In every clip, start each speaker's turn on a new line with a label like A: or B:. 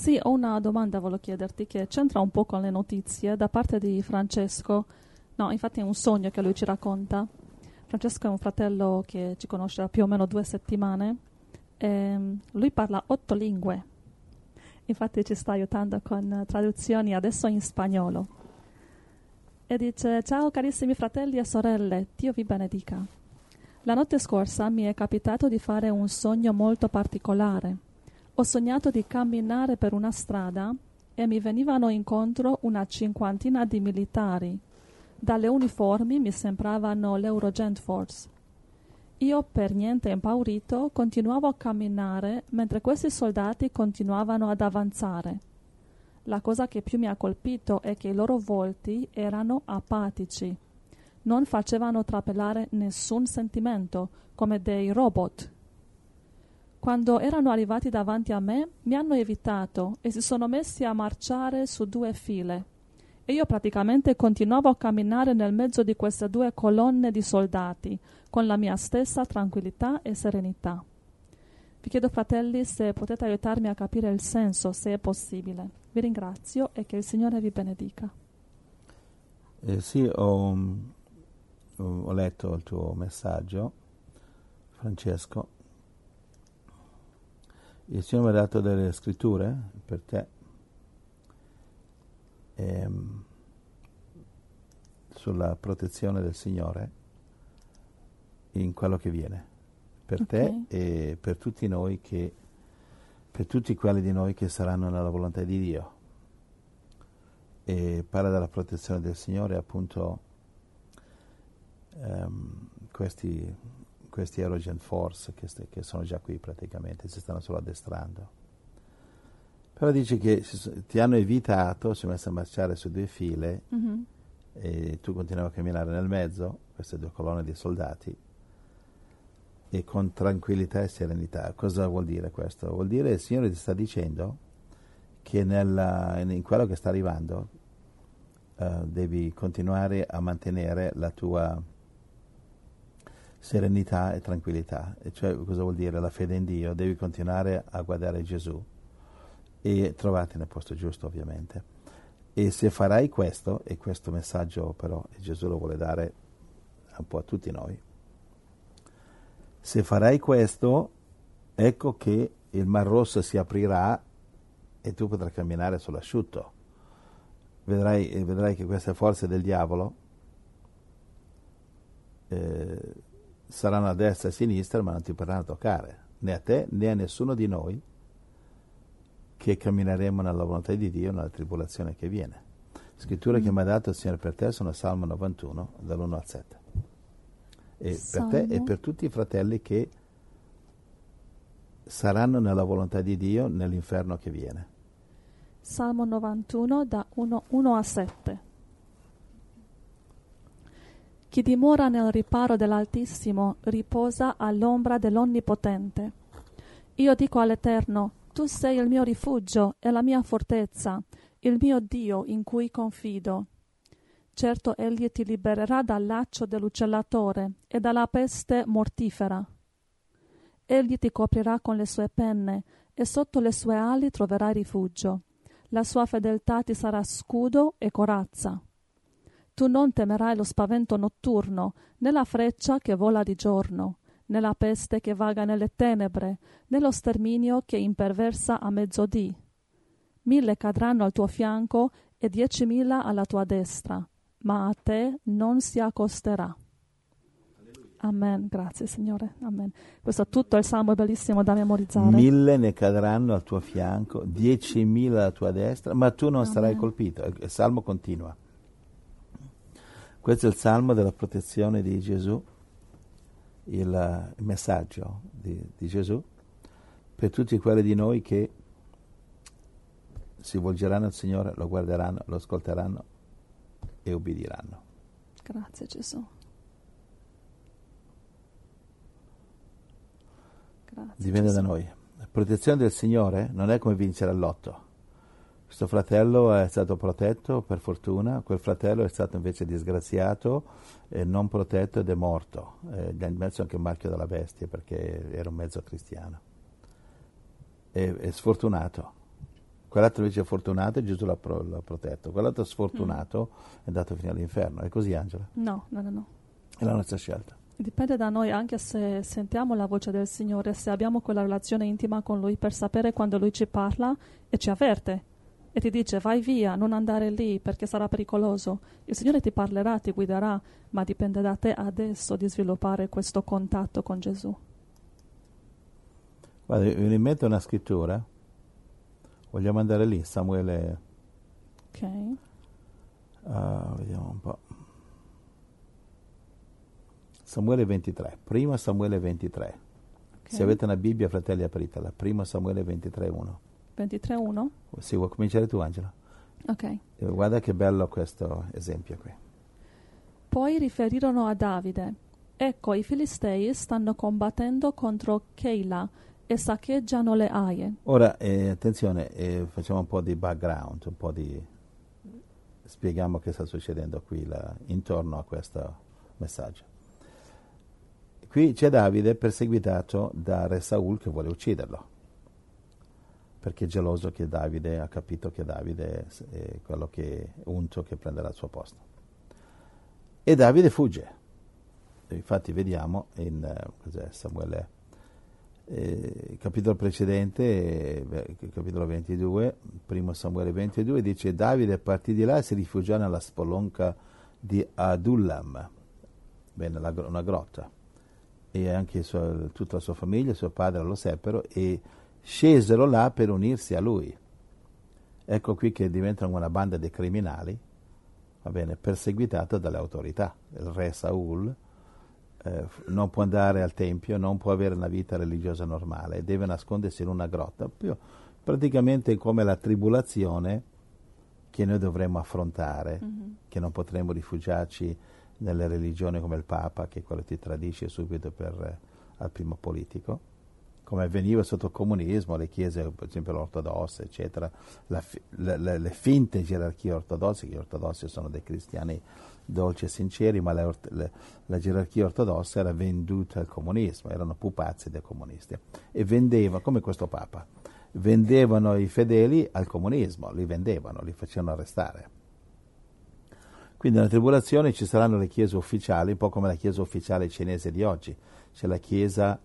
A: Sì, ho una domanda, volevo chiederti, che c'entra un po' con le notizie da parte di Francesco. No, infatti è un sogno che lui ci racconta. Francesco è un fratello che ci conosce da più o meno 2 settimane. Lui parla 8 lingue. Infatti ci sta aiutando con traduzioni adesso in spagnolo. E dice: ciao carissimi fratelli e sorelle, Dio vi benedica. La notte scorsa mi è capitato di fare un sogno molto particolare. Ho sognato di camminare per una strada e mi venivano incontro una cinquantina di militari. Dalle uniformi mi sembravano l'Eurogent Force. Io, per niente impaurito, continuavo a camminare mentre questi soldati continuavano ad avanzare. La cosa che più mi ha colpito è che i loro volti erano apatici. Non facevano trapelare nessun sentimento, come dei robot. Quando erano arrivati davanti a me, mi hanno evitato e si sono messi a marciare su 2 file. E io praticamente continuavo a camminare nel mezzo di queste 2 colonne di soldati, con la mia stessa tranquillità e serenità. Vi chiedo, fratelli, se potete aiutarmi a capire il senso, se è possibile. Vi ringrazio e che il Signore vi benedica.
B: Sì, ho letto il tuo messaggio, Francesco. Il Signore mi ha dato delle scritture per te sulla protezione del Signore in quello che viene per te e per tutti noi, per tutti quelli di noi che saranno nella volontà di Dio. E parla della protezione del Signore, appunto, questi Eurogent Force che sono già qui praticamente, si stanno solo addestrando. Però dice che ti hanno evitato, si è messo a marciare su 2 file e tu continuavi a camminare nel mezzo, queste 2 colonne di soldati, e con tranquillità e serenità. Cosa vuol dire questo? Vuol dire che il Signore ti sta dicendo che in quello che sta arrivando devi continuare a mantenere la tua serenità e tranquillità. E cioè, cosa vuol dire? La fede in Dio. Devi continuare a guardare Gesù e trovarti nel posto giusto, ovviamente. E se farai questo, e questo messaggio però Gesù lo vuole dare un po' a tutti noi, se farai questo, ecco che il Mar Rosso si aprirà e tu potrai camminare sull'asciutto. Vedrai che queste forze del diavolo saranno a destra e a sinistra, ma non ti potranno toccare, né a te né a nessuno di noi che cammineremo nella volontà di Dio nella tribolazione che viene. Scritture che mi ha dato il Signore per te sono Salmo 91, dall'1 al 7. E
A: Salmo.
B: Per te e per tutti i fratelli che saranno nella volontà di Dio nell'inferno che viene.
A: Salmo 91, da 1 a 7. Chi dimora nel riparo dell'Altissimo riposa all'ombra dell'Onnipotente. Io dico all'Eterno: tu sei il mio rifugio e la mia fortezza, il mio Dio in cui confido. Certo, egli ti libererà dal laccio dell'uccellatore e dalla peste mortifera. Egli ti coprirà con le sue penne e sotto le sue ali troverai rifugio. La sua fedeltà ti sarà scudo e corazza. Tu non temerai lo spavento notturno, né la freccia che vola di giorno, né la peste che vaga nelle tenebre, né lo sterminio che imperversa a mezzodì. 1000 cadranno al tuo fianco e 10.000 alla tua destra, ma a te non si accosterà. Amen, grazie Signore, amen. Questo è tutto, il Salmo è bellissimo da memorizzare.
B: 1000 ne cadranno al tuo fianco, 10.000 alla tua destra, ma tu non sarai colpito. Il Salmo continua. Questo è il Salmo della protezione di Gesù, il messaggio di Gesù per tutti quelli di noi che si volgeranno al Signore, lo guarderanno, lo ascolteranno e ubbidiranno.
A: Grazie Gesù. Grazie,
B: dipende
A: Gesù.
B: da noi. La protezione del Signore non è come vincere all'otto. Questo fratello è stato protetto per fortuna, quel fratello è stato invece disgraziato, non protetto ed è morto. Gli ha messo anche il marchio della bestia perché era un mezzo cristiano. È sfortunato. quell'altro invece è fortunato e Gesù l'ha protetto, quell'altro sfortunato è andato fino all'inferno. È così, Angela?
A: No.
B: È la nostra scelta.
A: Dipende da noi, anche se sentiamo la voce del Signore, se abbiamo quella relazione intima con Lui per sapere quando Lui ci parla e ci avverte e ti dice vai via, non andare lì perché sarà pericoloso. Il Signore ti parlerà, ti guiderà, ma dipende da te adesso di sviluppare questo contatto con Gesù.
B: Guarda, mi viene in mente una scrittura, vogliamo andare lì, Samuele,
A: Ok.
B: vediamo un po'. Samuele 23, prima Samuele 23.
A: Okay.
B: Se avete una Bibbia, fratelli, apritela. Prima Samuele 23:1.
A: 23:1?
B: Sì, vuoi cominciare tu, Angela?
A: Ok.
B: Guarda che bello questo esempio qui.
A: Poi riferirono a Davide: ecco, i Filistei stanno combattendo contro Keila e saccheggiano le aie.
B: Ora, attenzione, facciamo un po' di background, spieghiamo che sta succedendo qui intorno a questo messaggio. Qui c'è Davide perseguitato da re Saul che vuole ucciderlo, perché è geloso che Davide ha capito che Davide è quello che è unto che prenderà il suo posto. E Davide fugge. Infatti vediamo in Samuele, capitolo precedente, capitolo 22, primo Samuele 22, dice Davide partì di là e si rifugiò nella spelonca di Adullam, una grotta. E anche tutta la sua famiglia, suo padre lo seppero e scesero là per unirsi a lui. Ecco qui che diventano una banda di criminali, perseguitata dalle autorità. Il re Saul non può andare al tempio, non può avere una vita religiosa normale, deve nascondersi in una grotta, praticamente come la tribolazione che noi dovremmo affrontare, che non potremo rifugiarci nelle religioni come il Papa, che quello ti tradisce subito al primo politico, come avveniva sotto il comunismo, le chiese, per esempio l'ortodossa, eccetera, le finte gerarchie ortodosse, che gli ortodossi sono dei cristiani dolci e sinceri, ma la gerarchia ortodossa era venduta al comunismo, erano pupazzi dei comunisti, e vendeva, come questo Papa, vendevano i fedeli al comunismo, li facevano arrestare. Quindi nella tribolazione ci saranno le chiese ufficiali, un po' come la chiesa ufficiale cinese di oggi. C'è la chiesa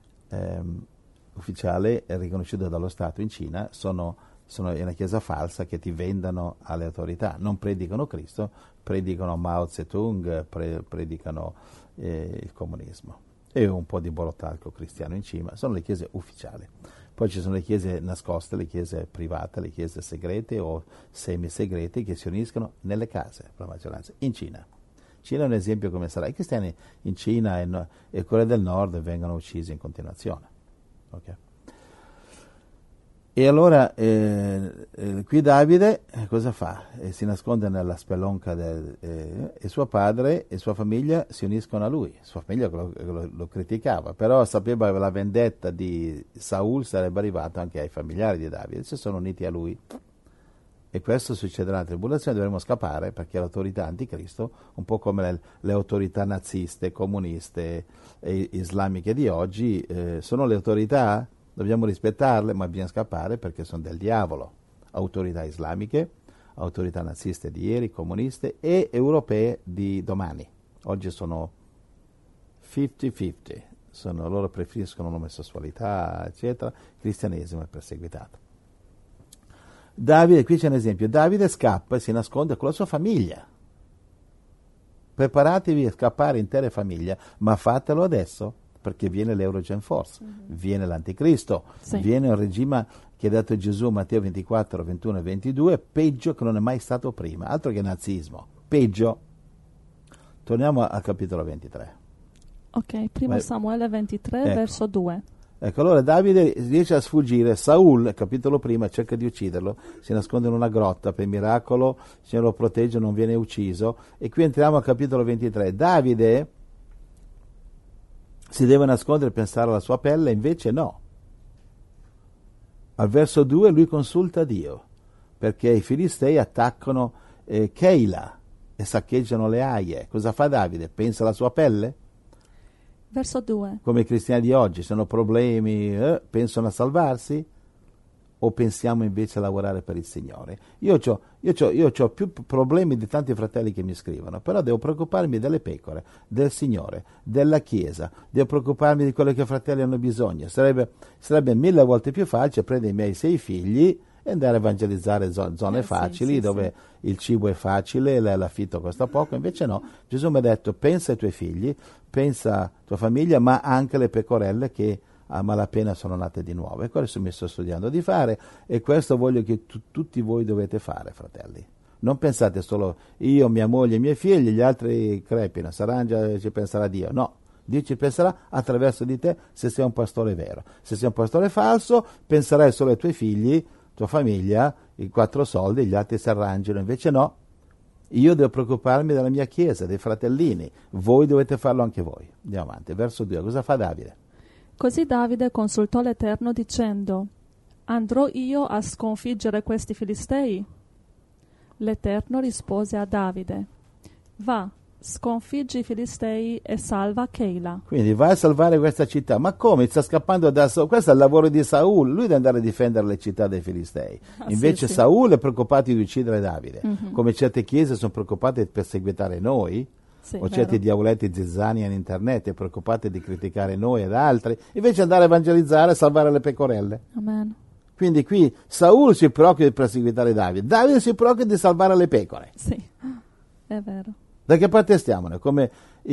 B: ufficiale riconosciuta dallo Stato in Cina, sono una chiesa falsa che ti vendono alle autorità. Non predicano Cristo, predicano Mao Zedong, predicano il comunismo. E un po' di bolotalco cristiano in cima. Sono le chiese ufficiali. Poi ci sono le chiese nascoste, le chiese private, le chiese segrete o semisegrete che si uniscono nelle case, per la maggioranza, in Cina. Cina è un esempio come sarà. I cristiani in Cina e Corea del Nord vengono uccisi in continuazione. Okay? E allora qui Davide cosa fa? Si nasconde nella spelonca e suo padre e sua famiglia si uniscono a lui. Sua famiglia lo criticava, però sapeva che la vendetta di Saul sarebbe arrivata anche ai familiari di Davide, si sono uniti a lui. E questo succederà nella tribolazione, dovremo scappare perché l'autorità anticristo, un po' come le autorità naziste, comuniste e islamiche di oggi, sono le autorità. Dobbiamo rispettarle, ma bisogna scappare perché sono del diavolo. Autorità islamiche, autorità naziste di ieri, comuniste e europee di domani. Oggi sono 50-50. Loro preferiscono l'omosessualità, eccetera. Il cristianesimo è perseguitato. Davide, qui c'è un esempio. Davide scappa e si nasconde con la sua famiglia. Preparatevi a scappare intere famiglia, ma fatelo adesso. Perché viene l'Eurogen Force, viene l'Anticristo, viene un regime che ha dato Gesù Matteo 24, 21 e 22, peggio che non è mai stato prima, altro che nazismo, peggio. Torniamo al capitolo 23.
A: Ok, primo Samuele 23, verso 2.
B: Ecco, allora Davide riesce a sfuggire, Saul, capitolo prima, cerca di ucciderlo, si nasconde in una grotta, per miracolo il Signore lo protegge, non viene ucciso, e qui entriamo al capitolo 23. Davide si deve nascondere e pensare alla sua pelle, invece no. Al verso 2 lui consulta Dio, perché i Filistei attaccano Keila e saccheggiano le aie. Cosa fa Davide? Pensa alla sua pelle?
A: Verso 2.
B: Come i cristiani di oggi, se hanno problemi, pensano a salvarsi? o pensiamo invece a lavorare per il Signore? Io ho più problemi di tanti fratelli che mi scrivono, però devo preoccuparmi delle pecore, del Signore, della Chiesa, devo preoccuparmi di quello che i fratelli hanno bisogno. Sarebbe 1000 volte più facile prendere i miei 6 figli e andare a evangelizzare zone facili, dove il cibo è facile, l'affitto costa poco. Invece no, Gesù mi ha detto: pensa ai tuoi figli, pensa alla tua famiglia, ma anche alle pecorelle che a malapena sono nate di nuovo. E questo mi sto studiando di fare, e questo voglio che tutti voi dovete fare, fratelli. Non pensate solo io, mia moglie, i miei figli, gli altri crepino, s'arrangia, ci penserà Dio. No, Dio ci penserà attraverso di te, se sei un pastore vero. Se sei un pastore falso, penserai solo ai tuoi figli, tua famiglia, i 4 soldi, gli altri si arrangiano. Invece no, io devo preoccuparmi della mia chiesa, dei fratellini. Voi dovete farlo anche voi. Andiamo avanti, verso 2. Cosa fa Davide?
A: Così Davide consultò l'Eterno dicendo: andrò io a sconfiggere questi Filistei? L'Eterno rispose a Davide: va, sconfiggi i Filistei e salva Keila.
B: Quindi vai a salvare questa città. Ma come? Sta scappando da Saul? Questo è il lavoro di Saul, lui deve andare a difendere le città dei Filistei. Invece
A: sì.
B: Saul è preoccupato di uccidere Davide. Come certe chiese sono preoccupate di perseguitare noi, o certi diavoletti zizzani in internet e preoccupati di criticare noi ed altri, invece andare a evangelizzare e salvare le pecorelle.
A: Amen.
B: Quindi qui Saul si preoccupa di perseguitare Davide, Davide si preoccupa di salvare le pecore.
A: Sì, è vero.
B: Da che parte stiamo? Come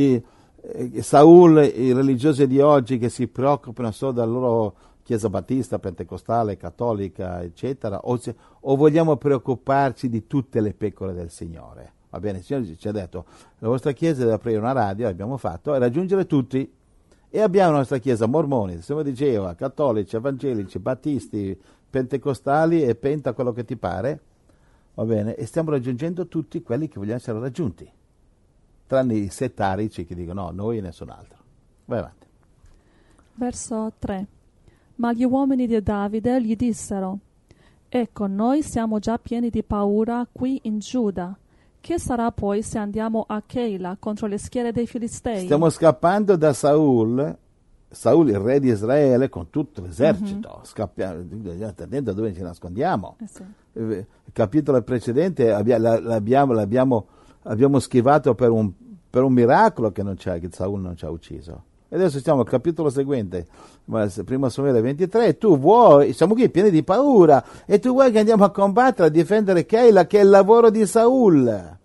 B: Saul, i religiosi di oggi che si preoccupano solo della loro chiesa battista, pentecostale, cattolica, eccetera, o vogliamo preoccuparci di tutte le pecore del Signore? Va bene, il Signore ci ha detto: la vostra chiesa deve aprire una radio, l'abbiamo fatto, e raggiungere tutti. E abbiamo la nostra chiesa mormoni, Sistema di Geova, cattolici, evangelici, battisti, pentecostali e penta quello che ti pare. Va bene, e stiamo raggiungendo tutti quelli che vogliono essere raggiunti, tranne i settarici che dicono no, noi e nessun altro. Vai avanti.
A: Verso 3. Ma gli uomini di Davide gli dissero: ecco, noi siamo già pieni di paura qui in Giuda. Che sarà poi se andiamo a Keila contro le schiere dei Filistei?
B: Stiamo scappando da Saul, il re di Israele, con tutto l'esercito. Scappiamo, attento a dove ci nascondiamo.
A: Sì.
B: Il capitolo precedente l'abbiamo schivato per un miracolo che Saul non ci ha ucciso. E adesso siamo al capitolo seguente, primo Samuele 23, e tu vuoi, siamo qui pieni di paura, e tu vuoi che andiamo a combattere, a difendere Keila, che è il lavoro di Saul.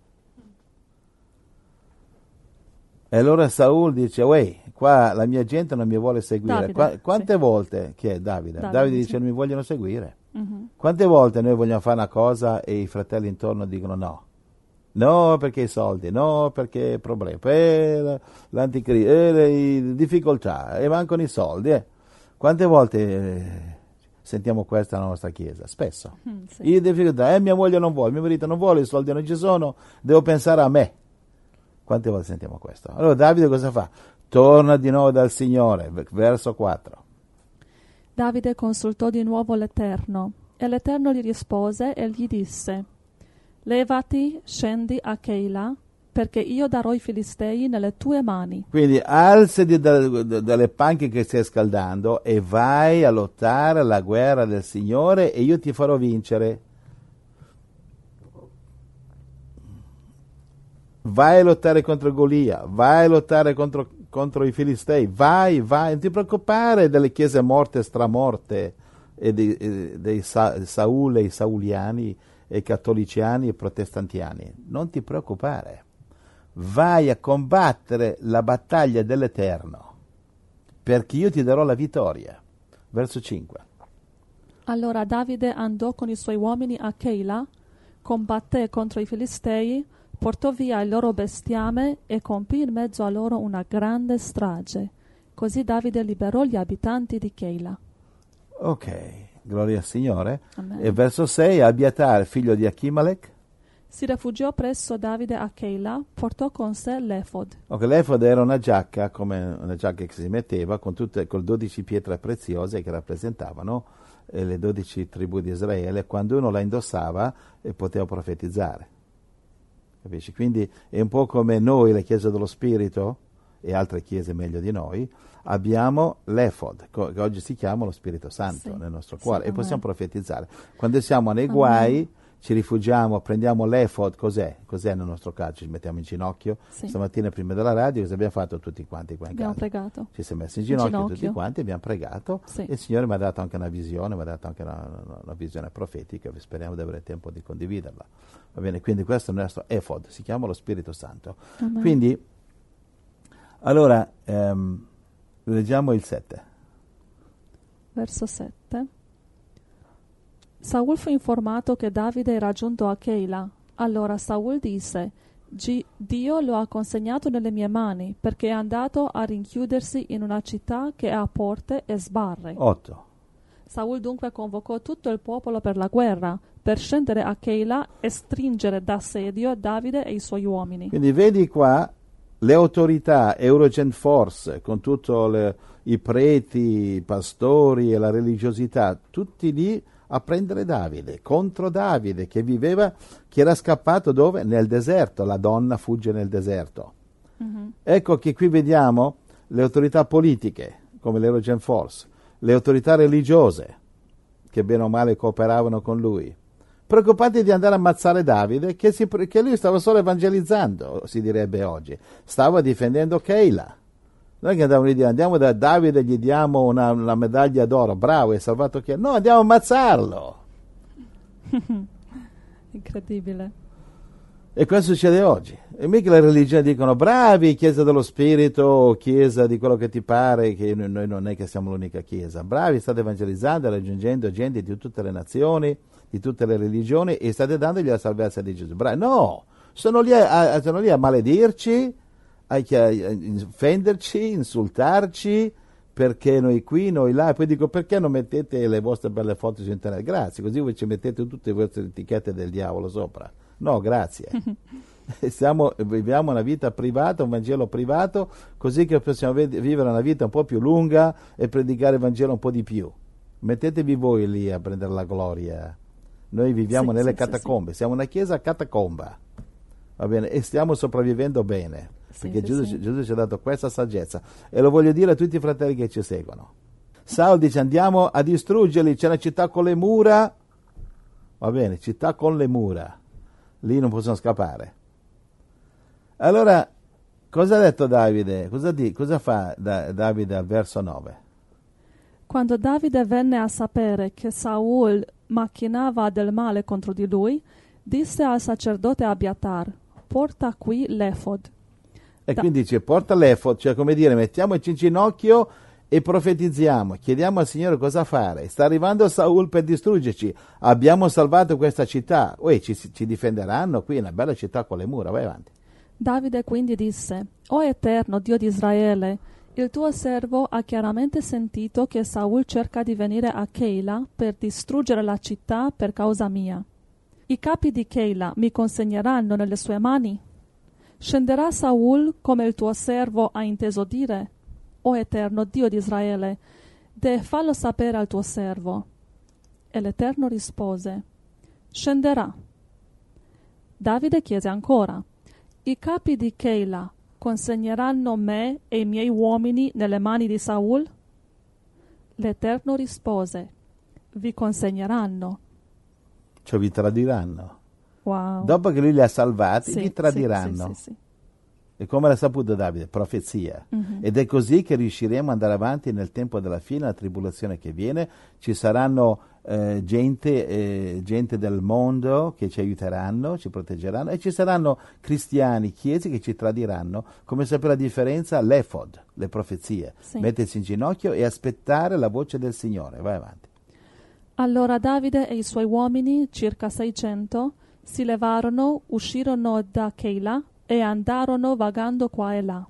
B: E allora Saul dice: uè, qua la mia gente non mi vuole seguire. Quante volte, che è Davide? Davide dice: non mi vogliono seguire. Quante volte noi vogliamo fare una cosa e i fratelli intorno dicono no? No, perché i soldi, no, perché problemi, l'anticrisi, le difficoltà, e mancano i soldi. Quante volte sentiamo questo nella nostra chiesa? Spesso.
A: Sì.
B: Io difficoltà, mia moglie non vuole, mio marito non vuole, i soldi non ci sono, devo pensare a me. Quante volte sentiamo questo? Allora Davide cosa fa? Torna di nuovo dal Signore, verso 4.
A: Davide consultò di nuovo l'Eterno, e l'Eterno gli rispose e gli disse: levati, scendi a Keila, perché io darò i Filistei nelle tue mani.
B: Quindi alzati dalle panche che stai scaldando e vai a lottare la guerra del Signore, e io ti farò vincere. Vai a lottare contro Golia, vai a lottare contro i Filistei, vai, non ti preoccupare delle chiese morte e stramorte, e dei Saul e i sauliani, e cattoliciani e protestantiani. Non ti preoccupare, vai a combattere la battaglia dell'Eterno, perché io ti darò la vittoria. Verso 5.
A: Allora Davide andò con i suoi uomini a Keila, combatté contro i Filistei, portò via il loro bestiame e compì in mezzo a loro una grande strage. Così Davide liberò gli abitanti di Keila.
B: Ok, gloria al Signore.
A: Amen.
B: E verso 6, Abiatar, figlio di Achimelech,
A: si rifugiò presso Davide a Keila, portò con sé l'efod.
B: Ok, l'efod era una giacca, come una giacca che si metteva con 12 pietre preziose che rappresentavano le 12 tribù di Israele. Quando uno la indossava poteva profetizzare. Capisci? Quindi è un po' come noi, la Chiesa dello Spirito, e altre chiese meglio di noi, abbiamo l'Efod, che oggi si chiama lo Spirito Santo nel nostro cuore, e possiamo profetizzare. Quando siamo nei guai, ci rifugiamo, prendiamo l'Efod, cos'è? Cos'è nel nostro caso? Ci mettiamo in ginocchio. Stamattina prima della radio cosa abbiamo fatto tutti quanti qua in casa?
A: Abbiamo pregato.
B: Ci siamo messi in ginocchio tutti quanti, abbiamo pregato, e il Signore mi ha dato anche una visione, mi ha dato anche una visione profetica, speriamo di avere tempo di condividerla. Va bene, quindi questo è il nostro Efod, si chiama lo Spirito Santo.
A: Amen.
B: Quindi, allora, leggiamo il 7.
A: Verso 7. Saul fu informato che Davide era giunto a Keila. Allora Saul disse: Dio lo ha consegnato nelle mie mani, perché è andato a rinchiudersi in una città che ha porte e sbarre.
B: 8.
A: Saul dunque convocò tutto il popolo per la guerra, per scendere a Keila e stringere d'assedio Davide e i suoi uomini.
B: Quindi vedi qua le autorità, Eurogen Force, con tutti i preti, i pastori e la religiosità, tutti lì a prendere Davide, contro Davide che era scappato dove? Nel deserto, la donna fugge nel deserto. Ecco che qui vediamo le autorità politiche, come l'Eurogen Force, le autorità religiose, che bene o male cooperavano con lui, preoccupati di andare a ammazzare Davide, che lui stava solo evangelizzando, si direbbe oggi, stava difendendo Keila. Noi che andavamo lì, andiamo da Davide e gli diamo una medaglia d'oro, bravo, hai salvato Keila. No, andiamo a ammazzarlo.
A: Incredibile.
B: E questo succede oggi. E mica le religioni dicono bravi, chiesa dello spirito, chiesa di quello che ti pare, che noi non è che siamo l'unica chiesa. Bravi, state evangelizzando, raggiungendo gente di tutte le nazioni, di tutte le religioni, e state dandogli la salvezza di Gesù. Bravi. No, sono lì a maledirci, a offenderci, insultarci, perché noi qui, noi là. E poi dico, perché non mettete le vostre belle foto su internet? Grazie, così voi ci mettete tutte le vostre etichette del diavolo sopra. No, grazie. Viviamo una vita privata, un Vangelo privato, così che possiamo vivere una vita un po' più lunga e predicare il Vangelo un po' di più. Mettetevi voi lì a prendere la gloria. Noi viviamo nelle catacombe, siamo una chiesa catacomba, va bene? E stiamo sopravvivendo bene, perché Gesù ci ha dato questa saggezza, e lo voglio dire a tutti i fratelli che ci seguono. Saul dice: andiamo a distruggerli, c'è una città con le mura, va bene, città con le mura, lì non possono scappare. Allora, cosa ha detto Davide? Cosa fa Davide al verso 9?
A: Quando Davide venne a sapere che Saul macchinava del male contro di lui, disse al sacerdote Abiatar: porta qui l'efod.
B: E quindi dice: porta l'efod, cioè come dire, mettiamoci in ginocchio e profetizziamo, chiediamo al Signore cosa fare. Sta arrivando Saul per distruggerci, abbiamo salvato questa città, ci difenderanno qui, una bella città con le mura, vai avanti.
A: Davide quindi disse: O Eterno Dio di Israele, il tuo servo ha chiaramente sentito che Saul cerca di venire a Keila per distruggere la città per causa mia. I capi di Keila mi consegneranno nelle sue mani? Scenderà Saul come il tuo servo ha inteso dire? O Eterno Dio di Israele, fallo sapere al tuo servo. E l'Eterno rispose: scenderà. Davide chiese ancora: i capi di Keila consegneranno me e i miei uomini nelle mani di Saul? L'Eterno rispose: vi consegneranno.
B: Cioè vi tradiranno.
A: Wow.
B: Dopo che lui li ha salvati, vi tradiranno.
A: Sì. E
B: come l'ha saputo Davide? Profezia. Ed è così che riusciremo ad andare avanti nel tempo della fine, la tribolazione che viene. Ci saranno gente del mondo che ci aiuteranno, ci proteggeranno, e ci saranno cristiani, chiese che ci tradiranno. Come sapere la differenza? L'efod, le profezie. Mettersi in ginocchio e aspettare la voce del Signore. Vai avanti.
A: Allora Davide e i suoi uomini, circa 600, si levarono, uscirono da Keila e andarono vagando qua e là.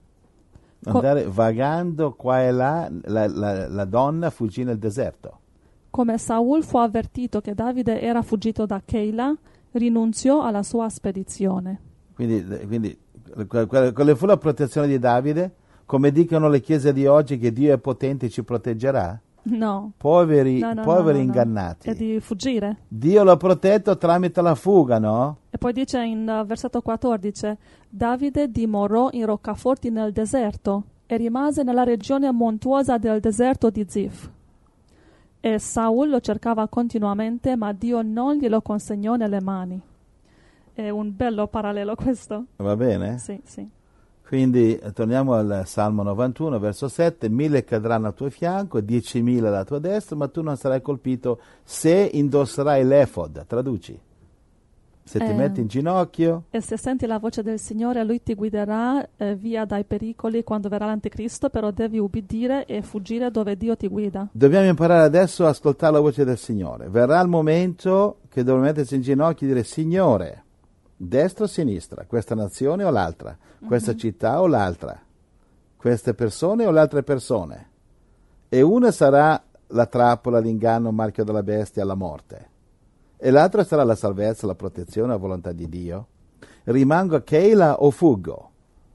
B: Vagando qua e là, la donna fuggì nel deserto.
A: Come Saul fu avvertito che Davide era fuggito da Keila, rinunziò alla sua spedizione.
B: Quindi quale fu la protezione di Davide? Come dicono le chiese di oggi, che Dio è potente e ci proteggerà?
A: No.
B: Poveri ingannati.
A: È di fuggire.
B: Dio l'ha protetto tramite la fuga, no?
A: E poi dice in versetto 14: Davide dimorò in roccaforti nel deserto. e rimase nella regione montuosa del deserto di Zif. E Saul lo cercava continuamente, ma Dio non glielo consegnò nelle mani. È un bello parallelo questo.
B: Va bene?
A: Sì, sì.
B: Quindi torniamo al Salmo 91, verso 7, 1000 cadranno al tuo fianco, 10.000 alla tua destra, ma tu non sarai colpito se indosserai l'efod. Traduci. Se ti metti in ginocchio.
A: E se senti la voce del Signore, Lui ti guiderà via dai pericoli quando verrà l'Anticristo, però devi ubbidire e fuggire dove Dio ti guida.
B: Dobbiamo imparare adesso a ascoltare la voce del Signore. Verrà il momento che dovremo mettersi in ginocchio e dire: Signore, destra o sinistra, questa nazione o l'altra, questa città o l'altra, queste persone o le altre persone. E una sarà la trappola, l'inganno, il marchio della bestia, la morte. E l'altra sarà la salvezza, la protezione, la volontà di Dio. Rimango a Keila o fuggo?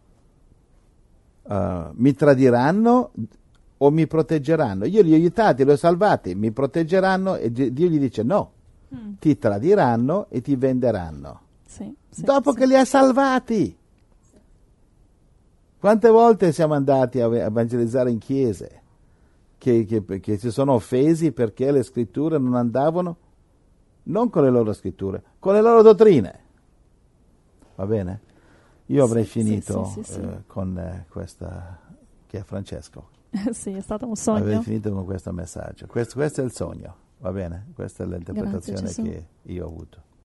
B: Mi tradiranno o mi proteggeranno? Io li ho aiutati, li ho salvati, mi proteggeranno, e Dio gli dice no, ti tradiranno e ti venderanno.
A: Sì,
B: Dopo che li ha salvati. Quante volte siamo andati a evangelizzare in chiese che si sono offesi perché le scritture non andavano, non con le loro scritture, con le loro dottrine. Va bene? Io avrei finito con questa, che è Francesco.
A: Sì, è stato un sogno.
B: Avrei finito con questo messaggio. Questo è il sogno, va bene? Questa è l'interpretazione che io ho avuto.